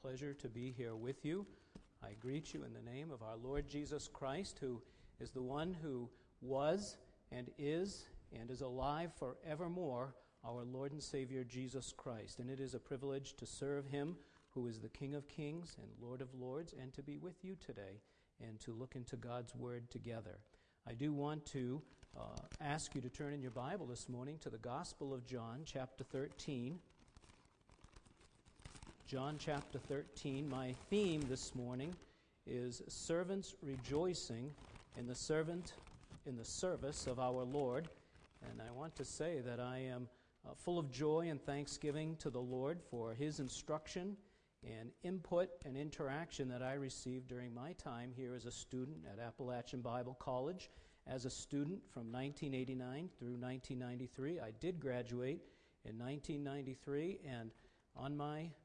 pleasure to be here with you. I greet you in the name of our Lord Jesus Christ, who is the one who was and is alive forevermore, our Lord and Savior Jesus Christ. And it is a privilege to serve Him, who is the King of Kings and Lord of Lords, and to be with you today and to look into God's Word together. I do want to ask you to turn in your Bible this morning to the Gospel of John, chapter 13. John chapter 13. My theme this morning is servants rejoicing in the service of our Lord. And I want to say that I am full of joy and thanksgiving to the Lord for His instruction and input and interaction that I received during my time here as a student at Appalachian Bible College. As a student from 1989 through 1993, I did graduate in 1993, and on my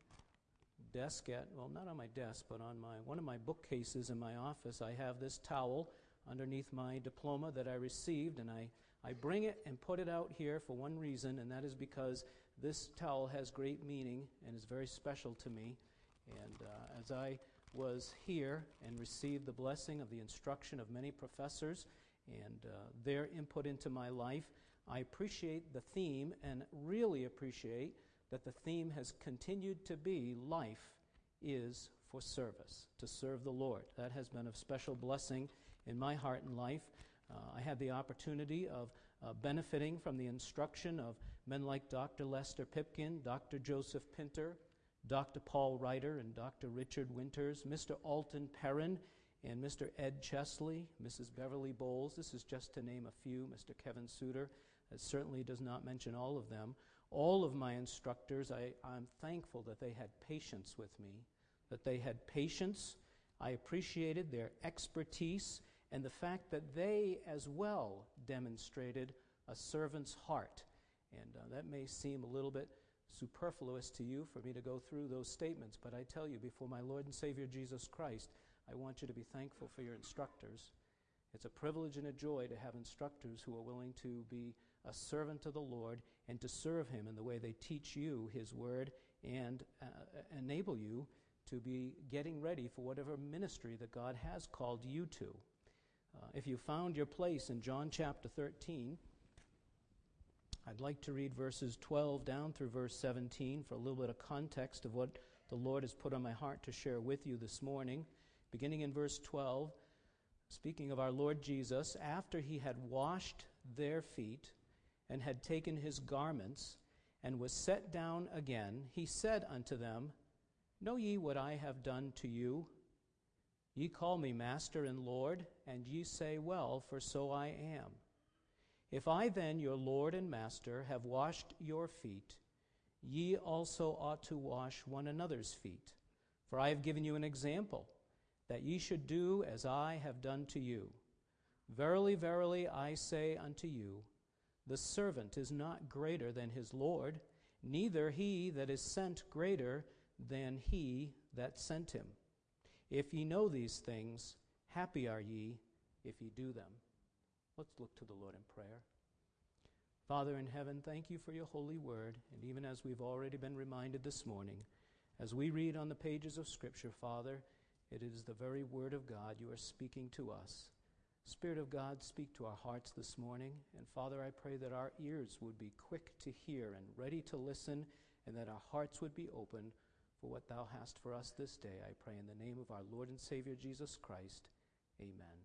desk not on my desk, but on one of my bookcases in my office, I have this towel underneath my diploma that I received, and I bring it and put it out here for one reason, and that is because this towel has great meaning and is very special to me. And as I was here and received the blessing of the instruction of many professors and their input into my life, I appreciate the theme and really appreciate that the theme has continued to be life is for service, to serve the Lord. That has been of special blessing in my heart and life. I had the opportunity of benefiting from the instruction of men like Dr. Lester Pipkin, Dr. Joseph Pinter, Dr. Paul Ryder, and Dr. Richard Winters, Mr. Alton Perrin, and Mr. Ed Chesley, Mrs. Beverly Bowles. This is just to name a few. Mr. Kevin Suter. It certainly does not mention all of them. All of my instructors, I'm thankful that they had patience with me, that they had patience. I appreciated their expertise and the fact that they as well demonstrated a servant's heart. And that may seem a little bit superfluous to you for me to go through those statements, but I tell you, before my Lord and Savior Jesus Christ, I want you to be thankful for your instructors. It's a privilege and a joy to have instructors who are willing to be a servant to the Lord and to serve Him in the way they teach you His Word and enable you to be getting ready for whatever ministry that God has called you to. If you found your place in John chapter 13, I'd like to read verses 12 down through verse 17 for a little bit of context of what the Lord has put on my heart to share with you this morning. Beginning in verse 12, speaking of our Lord Jesus, after He had washed their feet and had taken His garments and was set down again, He said unto them, Know ye what I have done to you? Ye call me Master and Lord, and ye say, Well, for so I am. If I then, your Lord and Master, have washed your feet, ye also ought to wash one another's feet. For I have given you an example, that ye should do as I have done to you. Verily, verily, I say unto you, the servant is not greater than his Lord, neither he that is sent greater than he that sent him. If ye know these things, happy are ye if ye do them. Let's look to the Lord in prayer. Father in heaven, thank you for your holy word, and even as we've already been reminded this morning, as we read on the pages of Scripture, Father, it is the very word of God you are speaking to us. Spirit of God, speak to our hearts this morning, and Father, I pray that our ears would be quick to hear and ready to listen, and that our hearts would be open for what thou hast for us this day. I pray in the name of our Lord and Savior Jesus Christ. Amen.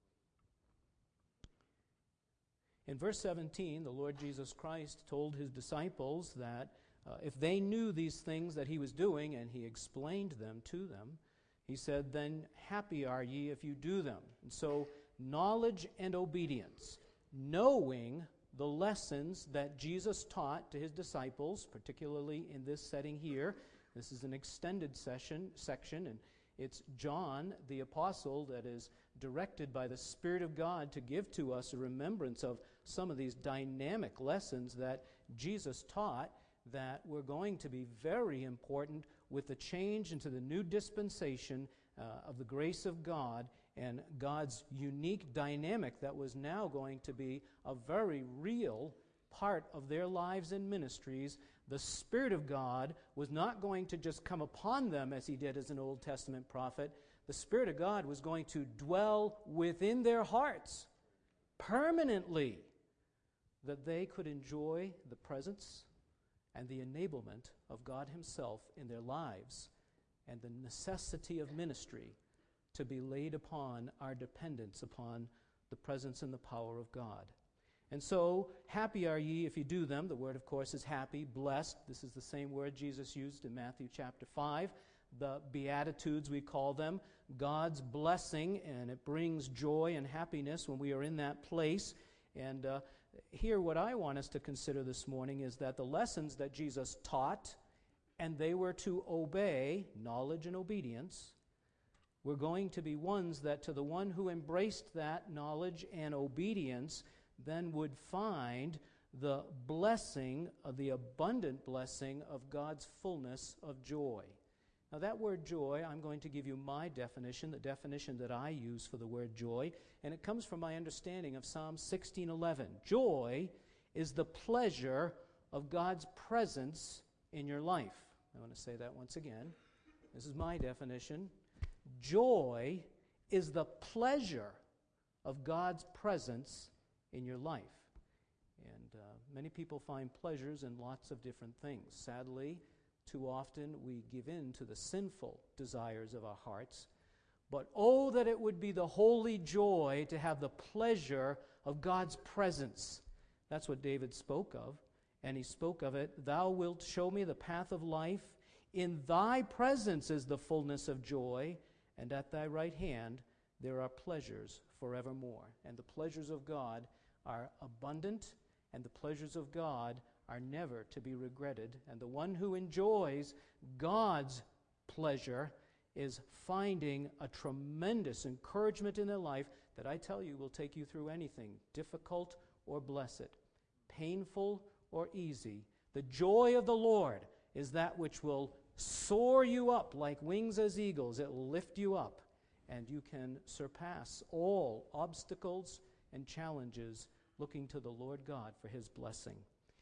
In verse 17, the Lord Jesus Christ told His disciples that if they knew these things that He was doing, and He explained them to them, He said, then happy are ye if you do them. And so knowledge and obedience, knowing the lessons that Jesus taught to His disciples, particularly in this setting here. This is an extended section, and it's John, the apostle, that is directed by the Spirit of God to give to us a remembrance of some of these dynamic lessons that Jesus taught that were going to be very important with the change into the new dispensation of the grace of God and God's unique dynamic that was now going to be a very real part of their lives and ministries The Spirit of God was not going to just come upon them as he did as an Old Testament prophet. The Spirit of God was going to dwell within their hearts permanently, that they could enjoy the presence and the enablement of God himself in their lives, and the necessity of ministry to be laid upon our dependence upon the presence and the power of God. And so, happy are ye if you do them. The word, of course, is happy, blessed. This is the same word Jesus used in Matthew chapter 5. The Beatitudes, we call them, God's blessing, and it brings joy and happiness when we are in that place. And here, what I want us to consider this morning is that the lessons that Jesus taught, and they were to obey, knowledge and obedience, were going to be ones that to the one who embraced that knowledge and obedience then would find the blessing, of the abundant blessing of God's fullness of joy. Now that word joy, I'm going to give you my definition, the definition that I use for the word joy, and it comes from my understanding of Psalm 16:11. Joy is the pleasure of God's presence in your life. I want to say that once again. This is my definition. Joy is the pleasure of God's presence in your life. And many people find pleasures in lots of different things. Sadly, too often we give in to the sinful desires of our hearts. But oh, that it would be the holy joy to have the pleasure of God's presence. That's what David spoke of. And he spoke of it, thou wilt show me the path of life. In thy presence is the fullness of joy, and at thy right hand there are pleasures forevermore. And the pleasures of God are abundant, and the pleasures of God are never to be regretted. And the one who enjoys God's pleasure is finding a tremendous encouragement in their life that I tell you will take you through anything, difficult or blessed, painful or easy. The joy of the Lord is that which will soar you up like wings as eagles. It will lift you up, and you can surpass all obstacles and challenges looking to the Lord God for his blessing.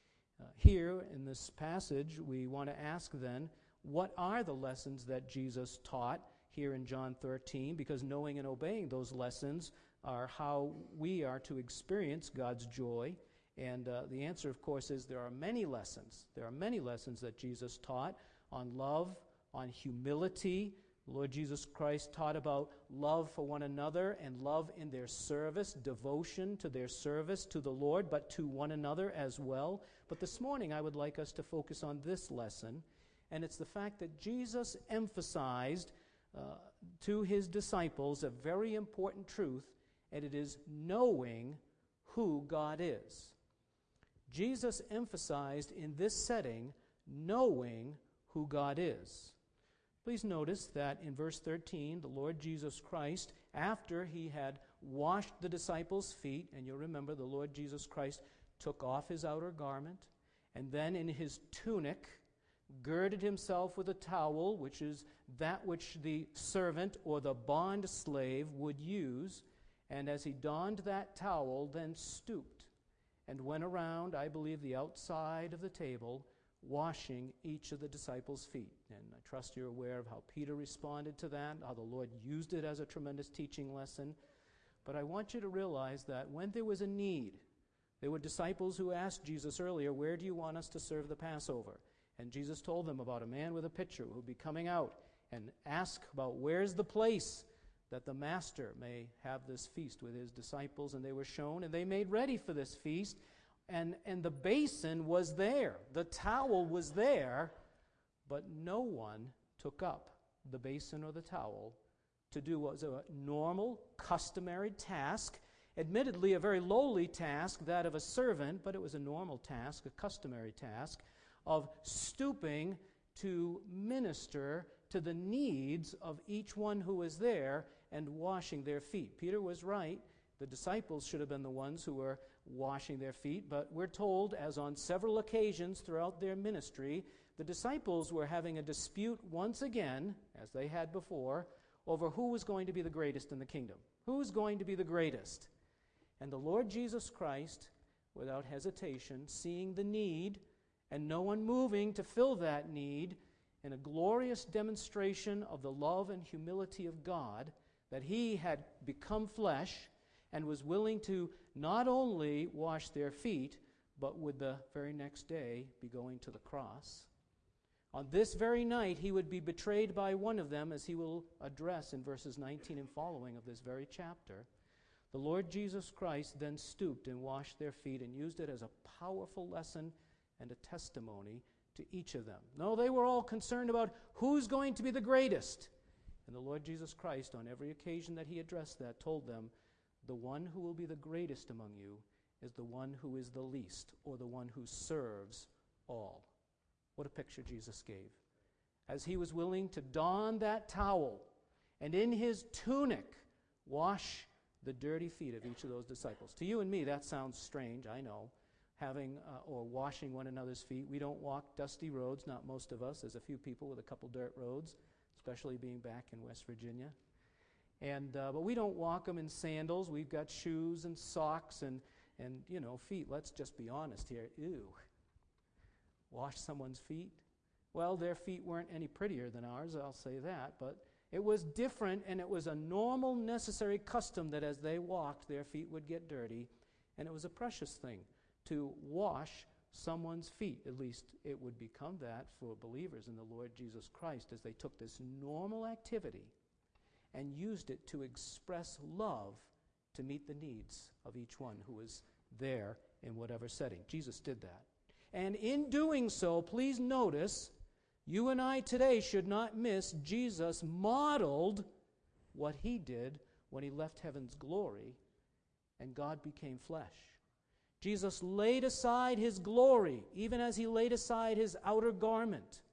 Here in this passage, we want to ask then, what are the lessons that Jesus taught here in John 13? Because knowing and obeying those lessons are how we are to experience God's joy. And the answer, of course, is there are many lessons. There are many lessons that Jesus taught on love, on humility. The Lord Jesus Christ taught about love for one another and love in their service, devotion to their service to the Lord, but to one another as well. But this morning I would like us to focus on this lesson, and it's the fact that Jesus emphasized to his disciples a very important truth, and it is knowing who God is. Jesus emphasized in this setting knowing who God is. Please notice that in verse 13, the Lord Jesus Christ, after he had washed the disciples' feet, and you'll remember the Lord Jesus Christ took off his outer garment, and then in his tunic girded himself with a towel, which is that which the servant or the bond slave would use, and as he donned that towel, then stooped and went around, I believe, the outside of the table, washing each of the disciples' feet. And I trust you're aware of how Peter responded to that, how the Lord used it as a tremendous teaching lesson. But I want you to realize that when there was a need, there were disciples who asked Jesus earlier, where do you want us to serve the Passover? And Jesus told them about a man with a pitcher who would be coming out and ask about where's the place that the master may have this feast with his disciples. And they were shown, and they made ready for this feast. And the basin was there. The towel was there, but no one took up the basin or the towel to do what was a normal, customary task, admittedly a very lowly task, that of a servant, but it was a normal task, a customary task, of stooping to minister to the needs of each one who was there and washing their feet. Peter was right. The disciples should have been the ones who were washing their feet, but we're told, as on several occasions throughout their ministry, the disciples were having a dispute once again, as they had before, over who was going to be the greatest in the kingdom. Who's going to be the greatest? And the Lord Jesus Christ, without hesitation, seeing the need and no one moving to fill that need, in a glorious demonstration of the love and humility of God, that he had become flesh and was willing to not only wash their feet, but would the very next day be going to the cross. On this very night, he would be betrayed by one of them, as he will address in verses 19 and following of this very chapter. The Lord Jesus Christ then stooped and washed their feet and used it as a powerful lesson and a testimony to each of them. No, they were all concerned about who's going to be the greatest. And the Lord Jesus Christ, on every occasion that he addressed that, told them, the one who will be the greatest among you is the one who is the least, or the one who serves all. What a picture Jesus gave. As he was willing to don that towel and in his tunic wash the dirty feet of each of those disciples. To you and me, that sounds strange, I know, having or washing one another's feet. We don't walk dusty roads, not most of us. There's a few people with a couple dirt roads, especially being back in West Virginia. But we don't walk them in sandals. We've got shoes and socks and feet. Let's just be honest here. Ew. Wash someone's feet? Well, their feet weren't any prettier than ours, I'll say that, but it was different, and it was a normal, necessary custom that as they walked, their feet would get dirty, and it was a precious thing to wash someone's feet. At least it would become that for believers in the Lord Jesus Christ as they took this normal activity and used it to express love to meet the needs of each one who was there in whatever setting. Jesus did that. And in doing so, please notice, you and I today should not miss Jesus modeled what he did when he left heaven's glory and God became flesh. Jesus laid aside his glory, even as he laid aside his outer garment.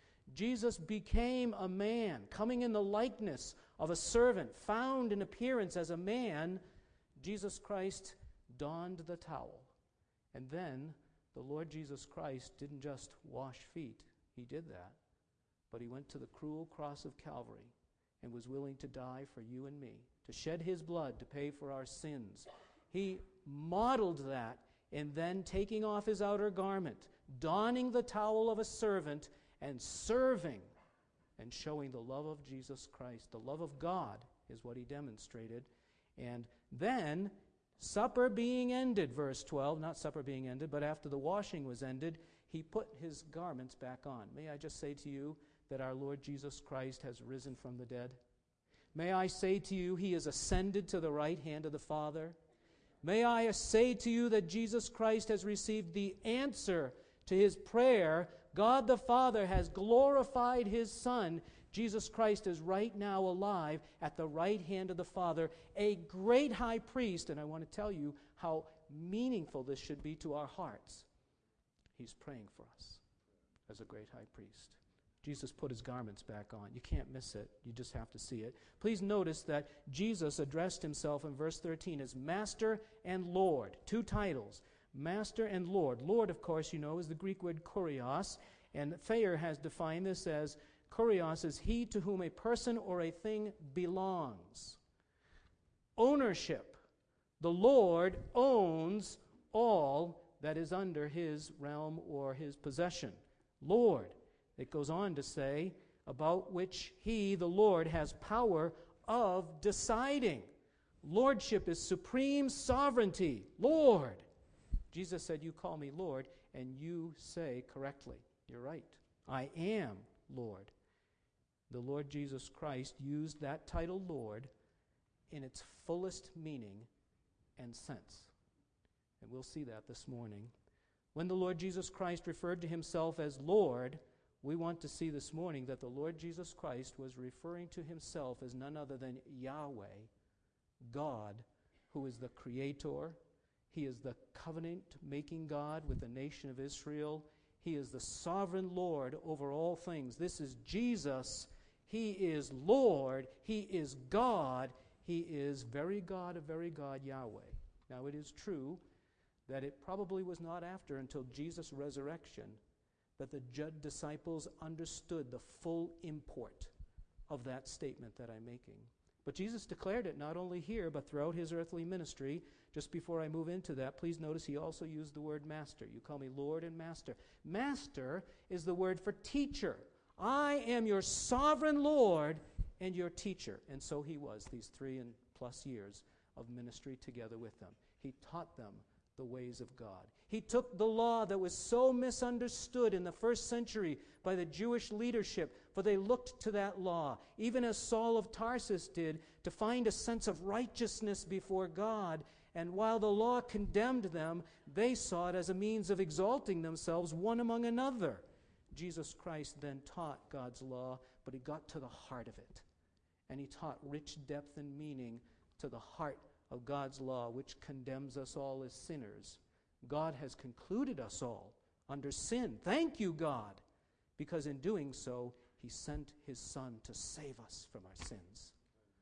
Jesus became a man, coming in the likeness of a servant, found in appearance as a man. Jesus Christ donned the towel. And then the Lord Jesus Christ didn't just wash feet. He did that. But he went to the cruel cross of Calvary and was willing to die for you and me, to shed his blood to pay for our sins. He modeled that in then taking off his outer garment, donning the towel of a servant, and serving and showing the love of Jesus Christ. The love of God is what he demonstrated. And then, supper being ended, verse 12, not supper being ended, but after the washing was ended, he put his garments back on. May I just say to you that our Lord Jesus Christ has risen from the dead? May I say to you, he is ascended to the right hand of the Father? May I say to you that Jesus Christ has received the answer to his prayer. God the Father has glorified his Son. Jesus Christ is right now alive at the right hand of the Father, a great high priest. And I want to tell you how meaningful this should be to our hearts. He's praying for us as a great high priest. Jesus put his garments back on. You can't miss it. You just have to see it. Please notice that Jesus addressed himself in verse 13 as Master and Lord. Two titles, Master and Lord. Lord, of course, you know, is the Greek word kurios, and Thayer has defined this as kurios is he to whom a person or a thing belongs. Ownership. The Lord owns all that is under his realm or his possession. Lord. It goes on to say, about which he, the Lord, has power of deciding. Lordship is supreme sovereignty. Lord. Jesus said, you call me Lord, and you say correctly. You're right. I am Lord. The Lord Jesus Christ used that title Lord in its fullest meaning and sense. And we'll see that this morning. When the Lord Jesus Christ referred to himself as Lord, we want to see this morning that the Lord Jesus Christ was referring to himself as none other than Yahweh, God, who is the Creator. He is the covenant-making God with the nation of Israel. He is the sovereign Lord over all things. This is Jesus. He is Lord. He is God. He is very God of very God, Yahweh. Now, it is true that it probably was not until Jesus' resurrection that the disciples understood the full import of that statement that I'm making. But Jesus declared it not only here, but throughout his earthly ministry. Just before I move into that, please notice he also used the word master. You call me Lord and Master. Master is the word for teacher. I am your sovereign Lord and your teacher. And so he was these 3+ years of ministry together with them. He taught them the ways of God. He took the law that was so misunderstood in the first century by the Jewish leadership, for they looked to that law, even as Saul of Tarsus did, to find a sense of righteousness before God. And while the law condemned them, they saw it as a means of exalting themselves one among another. Jesus Christ then taught God's law, but he got to the heart of it. And he taught rich depth and meaning to the heart of God's law, which condemns us all as sinners. God has concluded us all under sin. Thank you, God, because in doing so, he sent his Son to save us from our sins.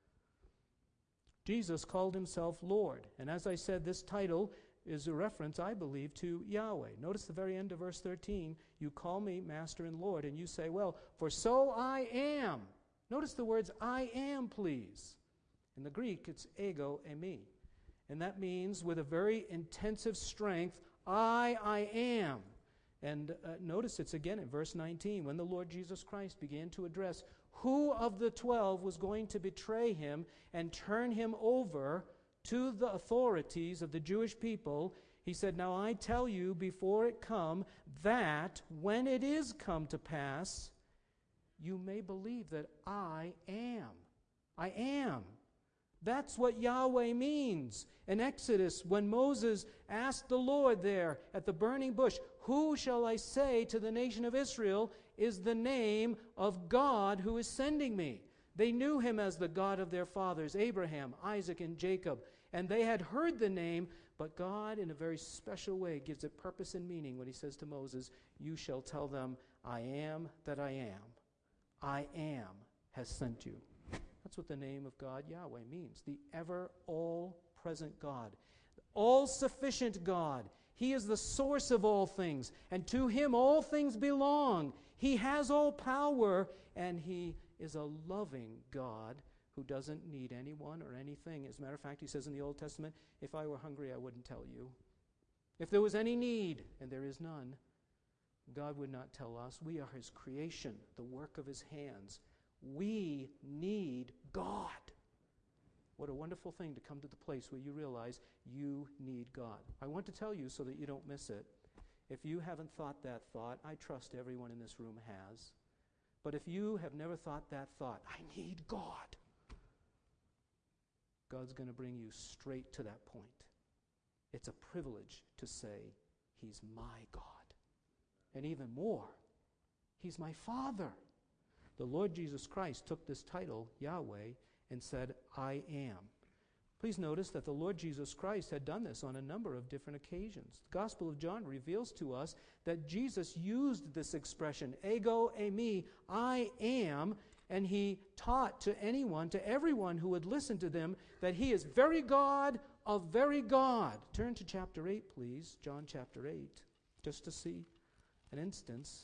Jesus called himself Lord. And as I said, this title is a reference, I believe, to Yahweh. Notice the very end of verse 13. You call me Master and Lord, and you say, well, for so I am. Notice the words, I am, please. In the Greek, it's ego eimi. And that means with a very intensive strength, I am. And notice it's again in verse 19, when the Lord Jesus Christ began to address who of the 12 was going to betray him and turn him over to the authorities of the Jewish people. He said, now I tell you before it come, that when it is come to pass, you may believe that I am. I am. That's what Yahweh means. In Exodus, when Moses asked the Lord there at the burning bush, who shall I say to the nation of Israel is the name of God who is sending me? They knew him as the God of their fathers, Abraham, Isaac, and Jacob. And they had heard the name, but God in a very special way gives it purpose and meaning when he says to Moses, you shall tell them, I am that I am. I am has sent you. That's what the name of God, Yahweh, means. The ever all-present God. All-sufficient God. He is the source of all things, and to him all things belong. He has all power, and he is a loving God who doesn't need anyone or anything. As a matter of fact, he says in the Old Testament, if I were hungry, I wouldn't tell you. If there was any need, and there is none, God would not tell us. We are his creation, the work of his hands. We need God. What a wonderful thing to come to the place where you realize you need God. I want to tell you so that you don't miss it. If you haven't thought that thought, I trust everyone in this room has. But if you have never thought that thought, I need God, God's going to bring you straight to that point. It's a privilege to say, he's my God. And even more, he's my Father. The Lord Jesus Christ took this title, Yahweh, and said, I am. Please notice that the Lord Jesus Christ had done this on a number of different occasions. The Gospel of John reveals to us that Jesus used this expression, ego eimi, I am, and he taught to anyone, to everyone who would listen to them, that he is very God of very God. Turn to chapter 8, please, John chapter 8, just to see an instance.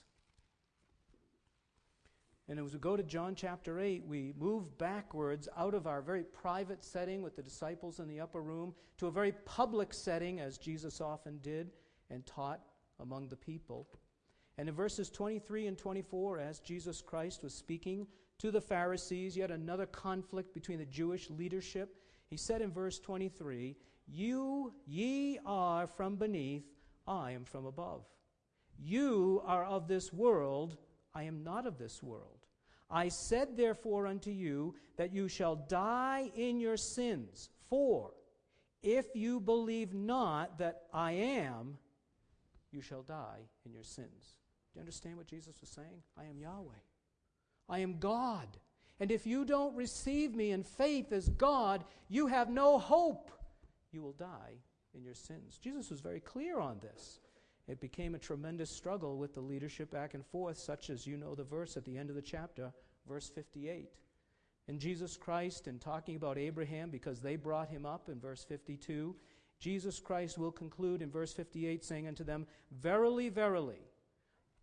And as we go to John chapter 8, we move backwards out of our very private setting with the disciples in the upper room to a very public setting, as Jesus often did and taught among the people. And in verses 23 and 24, as Jesus Christ was speaking to the Pharisees, yet another conflict between the Jewish leadership, he said in verse 23, ye are from beneath, I am from above. You are of this world, I am not of this world. I said therefore unto you that you shall die in your sins. For if you believe not that I am, you shall die in your sins. Do you understand what Jesus was saying? I am Yahweh. I am God. And if you don't receive me in faith as God, you have no hope. You will die in your sins. Jesus was very clear on this. It became a tremendous struggle with the leadership back and forth, such as you know the verse at the end of the chapter, verse 58. And Jesus Christ, in talking about Abraham, because they brought him up in verse 52, Jesus Christ will conclude in verse 58, saying unto them, Verily, verily,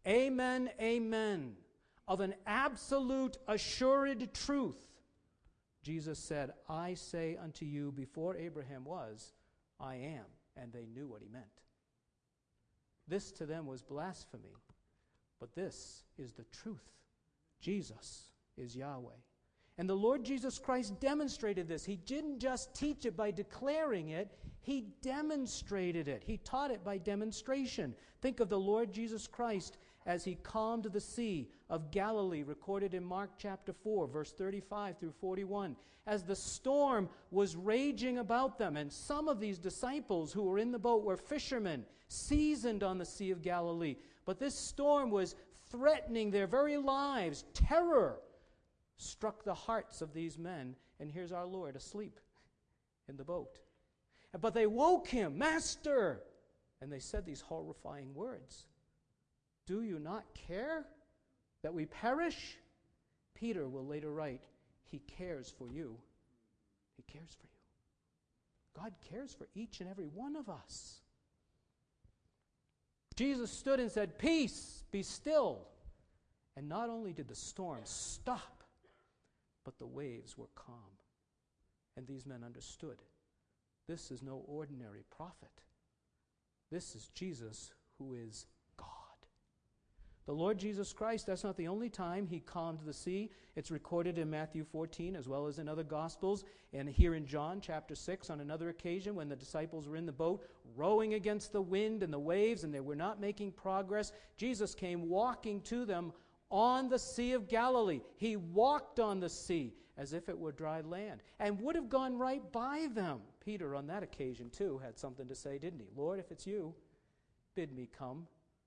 amen, amen, of an absolute assured truth, Jesus said, I say unto you, before Abraham was, I am. And they knew what he meant. This to them was blasphemy. But this is the truth. Jesus is Yahweh. And the Lord Jesus Christ demonstrated this. He didn't just teach it by declaring it. He demonstrated it. He taught it by demonstration. Think of the Lord Jesus Christ as he calmed the sea of Galilee, recorded in Mark chapter 4, verse 35 through 41. As the storm was raging about them, and some of these disciples who were in the boat were fishermen, seasoned on the Sea of Galilee. But this storm was threatening their very lives. Terror struck the hearts of these men, and here's our Lord asleep in the boat. But they woke him, Master! And they said these horrifying words. Do you not care that we perish? Peter will later write, He cares for you. He cares for you. God cares for each and every one of us. Jesus stood and said, Peace, be still. And not only did the storm stop, but the waves were calm. And these men understood. This is no ordinary prophet. This is Jesus who is God. The Lord Jesus Christ, that's not the only time he calmed the sea. It's recorded in Matthew 14 as well as in other Gospels. And here in John chapter 6 on another occasion when the disciples were in the boat rowing against the wind and the waves and they were not making progress, Jesus came walking to them on the Sea of Galilee. He walked on the sea as if it were dry land and would have gone right by them. Peter on that occasion too had something to say, didn't he? Lord, if it's you, bid me come.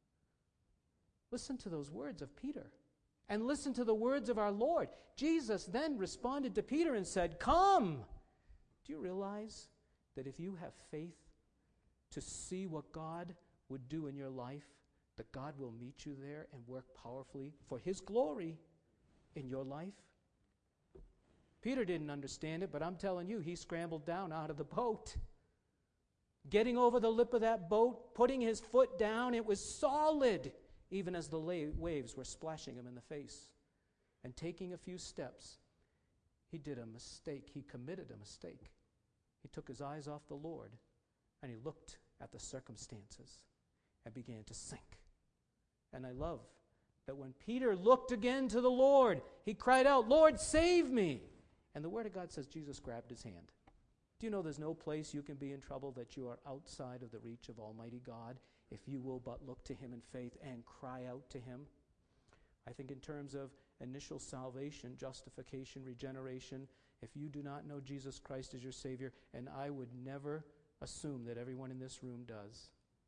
Listen to those words of Peter and listen to the words of our Lord. Jesus then responded to Peter and said, Come! Do you realize that if you have faith to see what God would do in your life, that God will meet you there and work powerfully for his glory in your life? Peter didn't understand it, but I'm telling you, he scrambled down out of the boat. Getting over the lip of that boat, putting his foot down, it was solid, even as the waves were splashing him in the face. And taking a few steps, he did a mistake. He committed a mistake. He took his eyes off the Lord, and he looked at the circumstances and began to sink. And I love that when Peter looked again to the Lord, he cried out, Lord, save me! And the Word of God says Jesus grabbed his hand. Do you know there's no place you can be in trouble that you are outside of the reach of Almighty God if you will but look to him in faith and cry out to him? I think in terms of initial salvation, justification, regeneration, if you do not know Jesus Christ as your Savior, and I would never assume that everyone in this room does,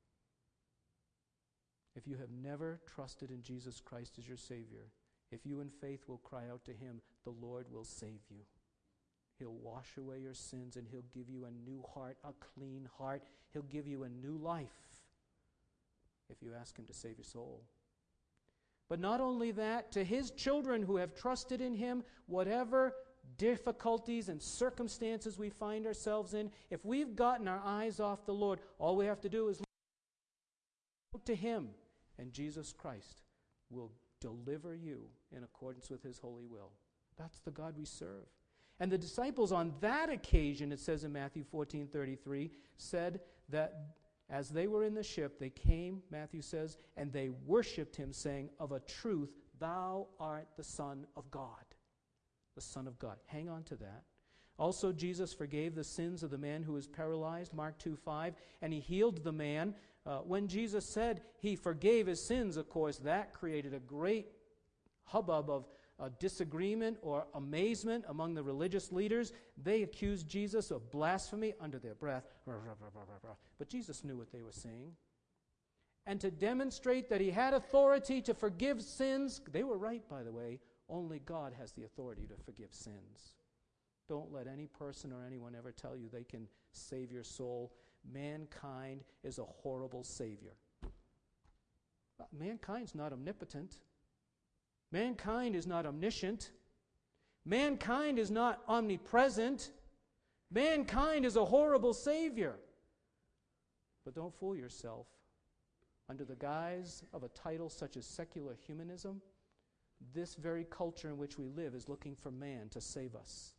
if you have never trusted in Jesus Christ as your Savior, if you in faith will cry out to him, the Lord will save you. He'll wash away your sins and he'll give you a new heart, a clean heart. He'll give you a new life if you ask him to save your soul. But not only that, to his children who have trusted in him, whatever difficulties and circumstances we find ourselves in, if we've gotten our eyes off the Lord, all we have to do is look to him, and Jesus Christ will deliver you in accordance with his holy will. That's the God we serve. And the disciples on that occasion, it says in Matthew 14:33, said that as they were in the ship, they came, Matthew says, and they worshipped him, saying, Of a truth, thou art the Son of God. The Son of God. Hang on to that. Also, Jesus forgave the sins of the man who was paralyzed, Mark 2:5, and he healed the man. When Jesus said he forgave his sins, of course, that created a great hubbub of disagreement or amazement among the religious leaders. They accused Jesus of blasphemy under their breath. But Jesus knew what they were saying. And to demonstrate that he had authority to forgive sins, they were right, by the way, only God has the authority to forgive sins. Don't let any person or anyone ever tell you they can save your soul. Mankind is a horrible savior. Mankind's not omnipotent. Mankind is not omniscient. Mankind is not omnipresent. Mankind is a horrible savior. But don't fool yourself. Under the guise of a title such as secular humanism, this very culture in which we live is looking for man to save us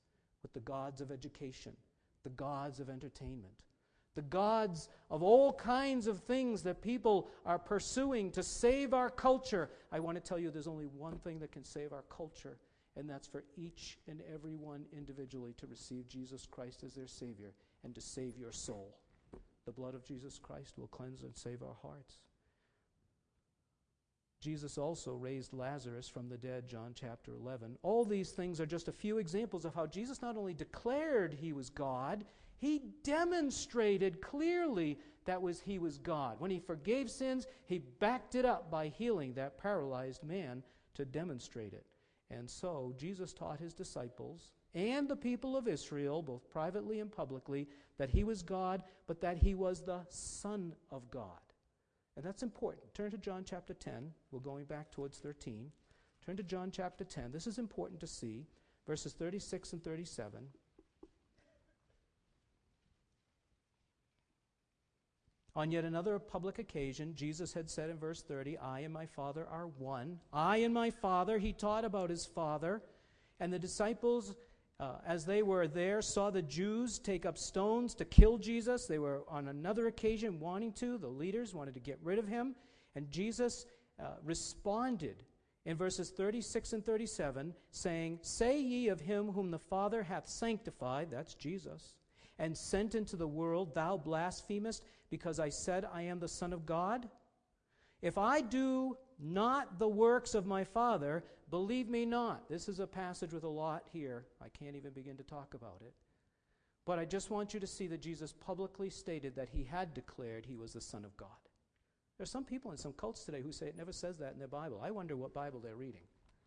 with the gods of education, the gods of entertainment, the gods of all kinds of things that people are pursuing to save our culture. I want to tell you there's only one thing that can save our culture, and that's for each and every one individually to receive Jesus Christ as their Savior and to save your soul. The blood of Jesus Christ will cleanse and save our hearts. Jesus also raised Lazarus from the dead, John chapter 11. All these things are just a few examples of how Jesus not only declared he was God, he demonstrated clearly that he was God. When he forgave sins, he backed it up by healing that paralyzed man to demonstrate it. And so Jesus taught his disciples and the people of Israel, both privately and publicly, that he was God, but that he was the Son of God. And that's important. Turn to John chapter 10. We're going back towards 13. Turn to John chapter 10. This is important to see. Verses 36 and 37. On yet another public occasion, Jesus had said in verse 30, I and my Father are one. I and my Father, he taught about his Father. And the disciples, as they were there, saw the Jews take up stones to kill Jesus. They were on another occasion wanting to. The leaders wanted to get rid of him. And Jesus responded in verses 36 and 37, saying, Say ye of him whom the Father hath sanctified, that's Jesus, and sent into the world, thou blasphemest, because I said I am the Son of God? If I do not the works of my Father, believe me not. This is a passage with a lot here. I can't even begin to talk about it. But I just want you to see that Jesus publicly stated that he had declared he was the Son of God. There are some people in some cults today who say it never says that in their Bible. I wonder what Bible they're reading.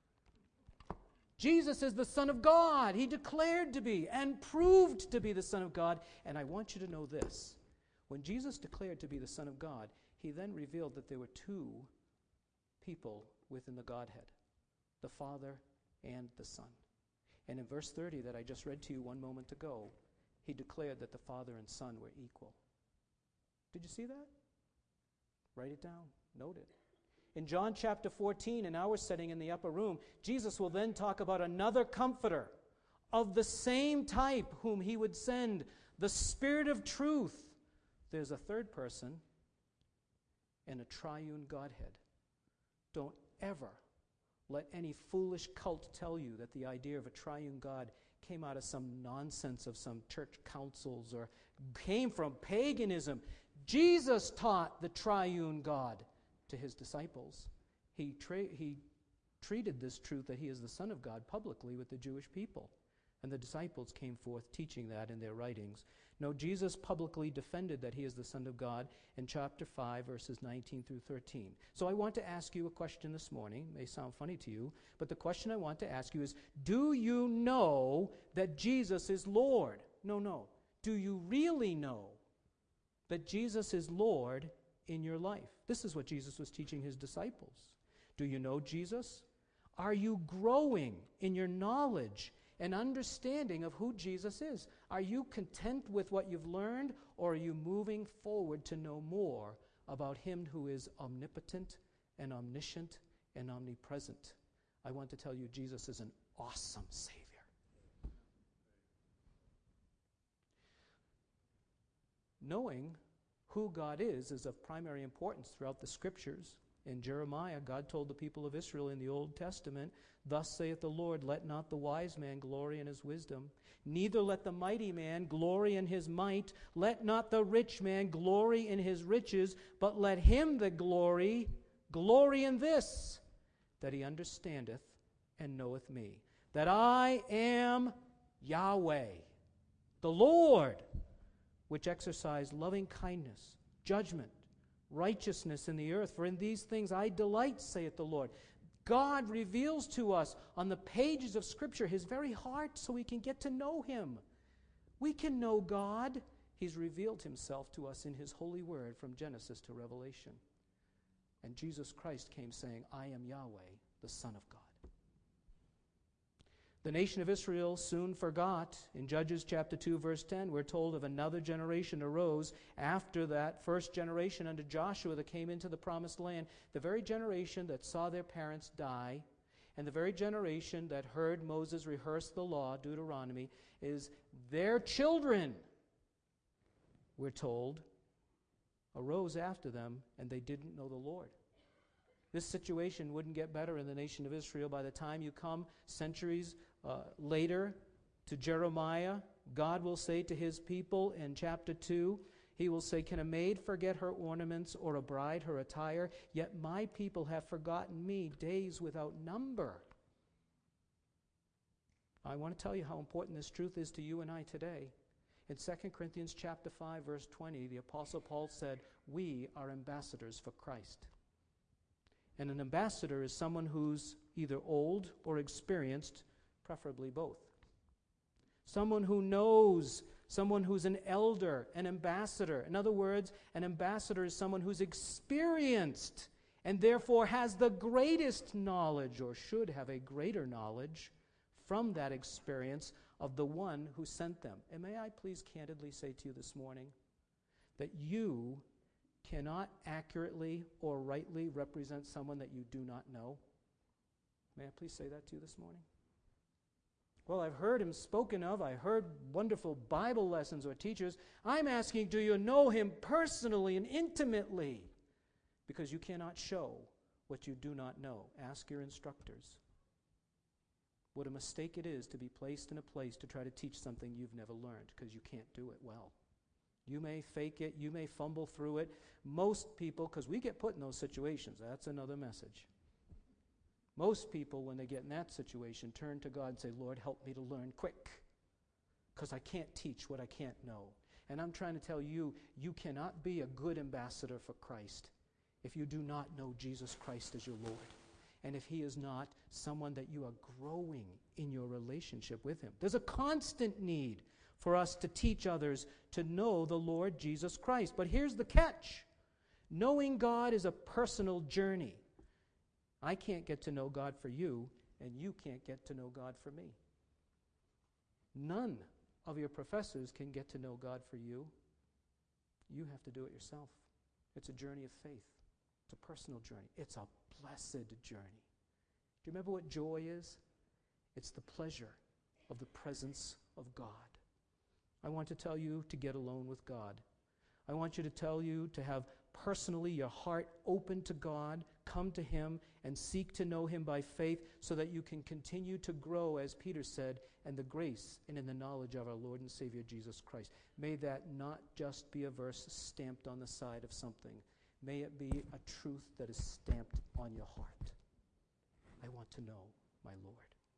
Jesus is the Son of God. He declared to be and proved to be the Son of God. And I want you to know this. When Jesus declared to be the Son of God, he then revealed that there were two people within the Godhead, the Father and the Son. And in verse 30 that I just read to you one moment ago, he declared that the Father and Son were equal. Did you see that? Write it down. Note it. In John chapter 14, in our setting in the upper room, Jesus will then talk about another comforter of the same type whom he would send, the Spirit of truth. There's a third person and a triune Godhead. Don't ever let any foolish cult tell you that the idea of a triune God came out of some nonsense of some church councils or came from paganism. Jesus taught the triune God to his disciples. He treated this truth that he is the Son of God publicly with the Jewish people. And the disciples came forth teaching that in their writings. No, Jesus publicly defended that he is the Son of God in chapter 5, verses 19 through 13. So I want to ask you a question this morning. It may sound funny to you, but the question I want to ask you is, do you know that Jesus is Lord? No. Do you really know that Jesus is Lord in your life? This is what Jesus was teaching his disciples. Do you know Jesus? Are you growing in your knowledge and understanding of who Jesus is? Are you content with what you've learned, or are you moving forward to know more about him who is omnipotent and omniscient and omnipresent? I want to tell you, Jesus is an awesome Savior. Knowing who God is of primary importance throughout the Scriptures. In Jeremiah, God told the people of Israel in the Old Testament, Thus saith the Lord, let not the wise man glory in his wisdom, neither let the mighty man glory in his might, let not the rich man glory in his riches, but let him that glory in this, that he understandeth and knoweth me, that I am Yahweh, the Lord, which exercise loving kindness, judgment, righteousness in the earth. For in these things I delight, saith the Lord. God reveals to us on the pages of Scripture his very heart so we can get to know him. We can know God. He's revealed himself to us in his holy word from Genesis to Revelation. And Jesus Christ came saying, I am Yahweh, the Son of God. The nation of Israel soon forgot. In Judges chapter 2, verse 10, we're told of another generation arose after that first generation under Joshua that came into the promised land, the very generation that saw their parents die. and the very generation that heard Moses rehearse the law, Deuteronomy, is their children, we're told, arose after them, and they didn't know the Lord. This situation wouldn't get better in the nation of Israel. By the time you come centuries later to Jeremiah, God will say to his people in chapter 2, he will say, can a maid forget her ornaments or a bride her attire? Yet my people have forgotten me days without number. I want to tell you how important this truth is to you and I today. In 2 Corinthians chapter 5, verse 20, the Apostle Paul said, we are ambassadors for Christ. And an ambassador is someone who's either old or experienced, preferably both. Someone who knows, someone who's an elder, an ambassador. In other words, an ambassador is someone who's experienced and therefore has the greatest knowledge, or should have a greater knowledge from that experience of the one who sent them. And may I please candidly say to you this morning that you cannot accurately or rightly represent someone that you do not know. May I please say that to you this morning? Well, I've heard him spoken of. I heard wonderful Bible lessons or teachers. I'm asking, do you know him personally and intimately? Because you cannot show what you do not know. Ask your instructors. What a mistake it is to be placed in a place to try to teach something you've never learned, because you can't do it well. You may fake it. You may fumble through it. Most people, because we get put in those situations, that's another message. Most people, when they get in that situation, turn to God and say, Lord, help me to learn quick, because I can't teach what I can't know. And I'm trying to tell you, you cannot be a good ambassador for Christ if you do not know Jesus Christ as your Lord, and if he is not someone that you are growing in your relationship with him. There's a constant need for us to teach others to know the Lord Jesus Christ. But here's the catch. Knowing God is a personal journey. I can't get to know God for you, and you can't get to know God for me. None of your professors can get to know God for you. You have to do it yourself. It's a journey of faith. It's a personal journey. It's a blessed journey. Do you remember what joy is? It's the pleasure of the presence of God. I want to tell you to get alone with God. I want you to tell you to have personally your heart open to God, come to him, and seek to know him by faith so that you can continue to grow, as Peter said, in the grace and in the knowledge of our Lord and Savior Jesus Christ. May that not just be a verse stamped on the side of something. May it be a truth that is stamped on your heart. I want to know my Lord.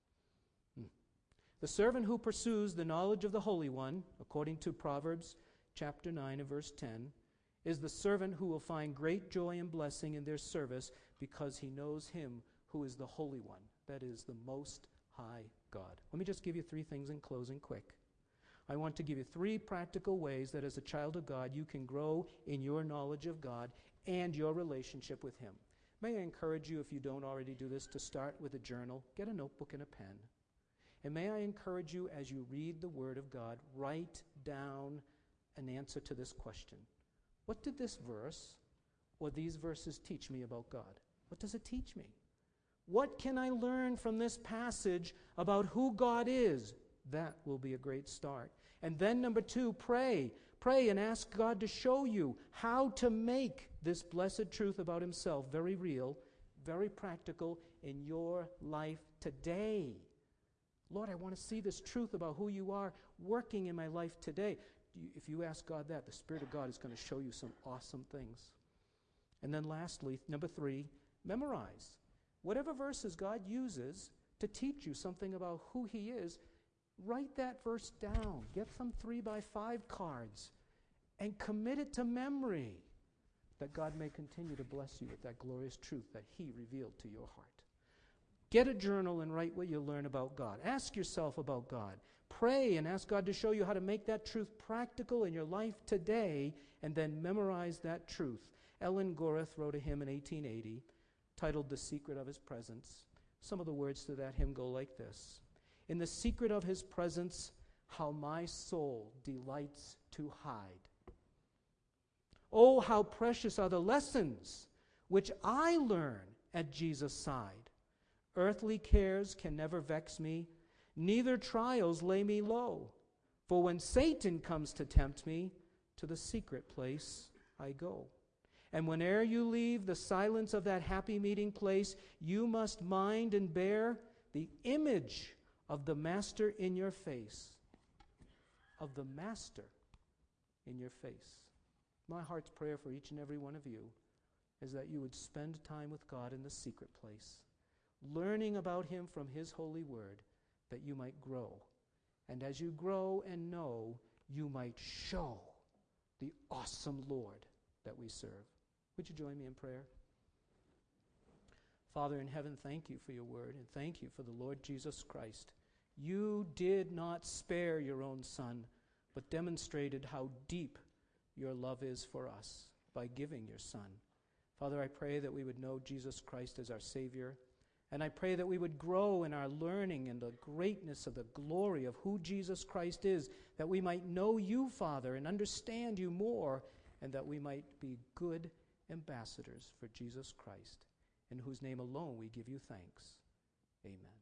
The servant who pursues the knowledge of the Holy One, according to Proverbs chapter 9 and verse 10, is the servant who will find great joy and blessing in their service because he knows him who is the Holy One, that is, the Most High God. Let me just give you 3 things in closing quick. I want to give you 3 practical ways that as a child of God you can grow in your knowledge of God and your relationship with him. May I encourage you, if you don't already do this, to start with a journal, get a notebook and a pen. And may I encourage you, as you read the Word of God, write down an answer to this question. What did this verse or these verses teach me about God? What does it teach me? What can I learn from this passage about who God is? That will be a great start. And then number 2, pray. Pray and ask God to show you how to make this blessed truth about himself very real, very practical in your life today. Lord, I want to see this truth about who you are working in my life today. If you ask God that, the Spirit of God is going to show you some awesome things. And then lastly, number 3, memorize. Whatever verses God uses to teach you something about who he is, write that verse down. Get some 3x5 cards and commit it to memory, that God may continue to bless you with that glorious truth that he revealed to your heart. Get a journal and write what you learn about God. Ask yourself about God. Pray and ask God to show you how to make that truth practical in your life today, and then memorize that truth. Ellen Gorath wrote a hymn in 1880 titled "The Secret of His Presence." Some of the words to that hymn go like this. In the secret of his presence, how my soul delights to hide. Oh, how precious are the lessons which I learn at Jesus' side. Earthly cares can never vex me, neither trials lay me low. For when Satan comes to tempt me, to the secret place I go. And whene'er you leave the silence of that happy meeting place, you must mind and bear the image of the Master in your face. Of the Master in your face. My heart's prayer for each and every one of you is that you would spend time with God in the secret place, learning about Him from His holy word, that you might grow. And as you grow and know, you might show the awesome Lord that we serve. Would you join me in prayer? Father in heaven, thank you for your word, and thank you for the Lord Jesus Christ. You did not spare your own Son, but demonstrated how deep your love is for us by giving your Son. Father, I pray that we would know Jesus Christ as our Savior, and I pray that we would grow in our learning and the greatness of the glory of who Jesus Christ is, that we might know you, Father, and understand you more, and that we might be good ambassadors for Jesus Christ, in whose name alone we give you thanks. Amen.